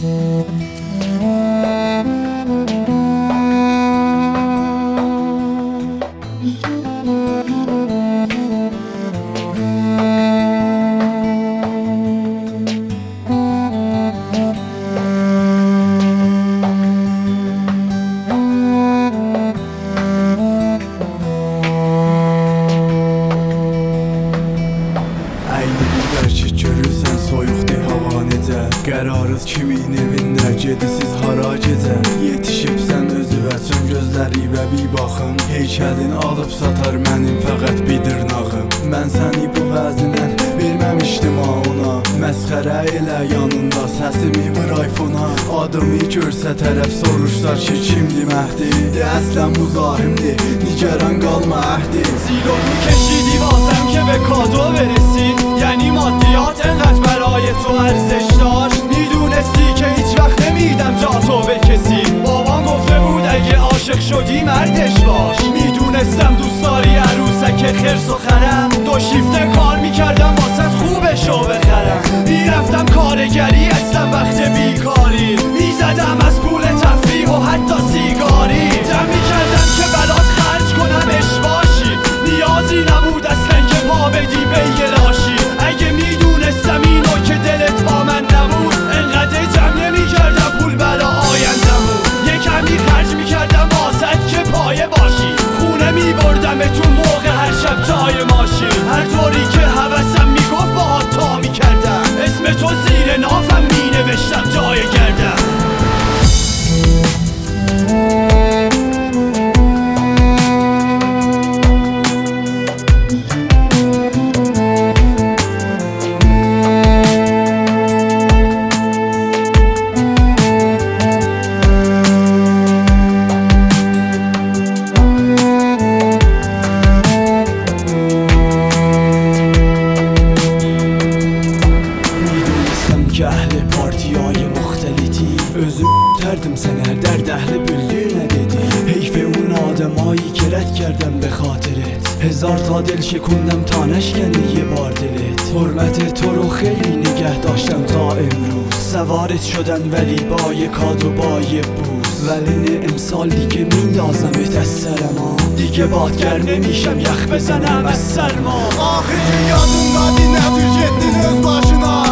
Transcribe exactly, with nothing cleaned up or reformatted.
Görürsən soyuqdur hava necə, qərarız kimin evində, gedisiz hara gecə. Yetişibsən özüvə, çön gözləri və bir baxın, heykəlin alıb satar mənim fəqət bir dırnağım. Mən səni bu vəzindən verməmişdim ha ona, məsxərə elə yanında səsimi vır iPhone-a. Adımı görsə tərəf soruşlar ki kimdir Məhdi, de əslən muzahimdir, niگران qalma əhdi. زیرونی کشیدی واسم که به کادو برسی، یعنی مادیات انقدر برای تو ارزش داشت، میدونستی که هیچ وقت نمیدم جا تو به کسی. بابام گفته بود اگه عاشق شدی مردش باش، میدونستم دوست داری عروسک خرس و خرم، دو شیفته کار میکردم واسه خوبشو بخرم. میرفتم کارگری اصلا وقت بیکاری، میزدم از پول تفریح و حتی سیگاری، جمع میکردم که برات خرج کنم اشباشی، نیازی نبود اصلا که پا بدی به یه لاشی. اگه میدونستم اینو که دلت با من نبود، انقدر جمع نمیکردم پول برا آیندمون، یه کمی خرج میکردم واسه که پایه باشی، خونه میبردم به تو موقع هر شب جای ماشین. هر طوری که حوثم میگفت باهات تا میکردم، اسم تو زیر نافم مینوشتم جای گردم. که اهل پارتی های مختلطی، özüm تردم سنه در اهل بلدی ندیدی. حیف اون آدمایی که رد کردم به خاطرت، هزار تا دل شکوندم تا نشکنه یه بار دلت. حرمت تو رو خیلی نگه داشتم تا امروز، سوارت شدن ولی با یه کاد و با یه بوز. ولی امسال دیگه میندازمت از سرما، دیگه بادگر نمیشم یخ بزنم از سرما. آخه که یادون دادی نه تو جدین öz başına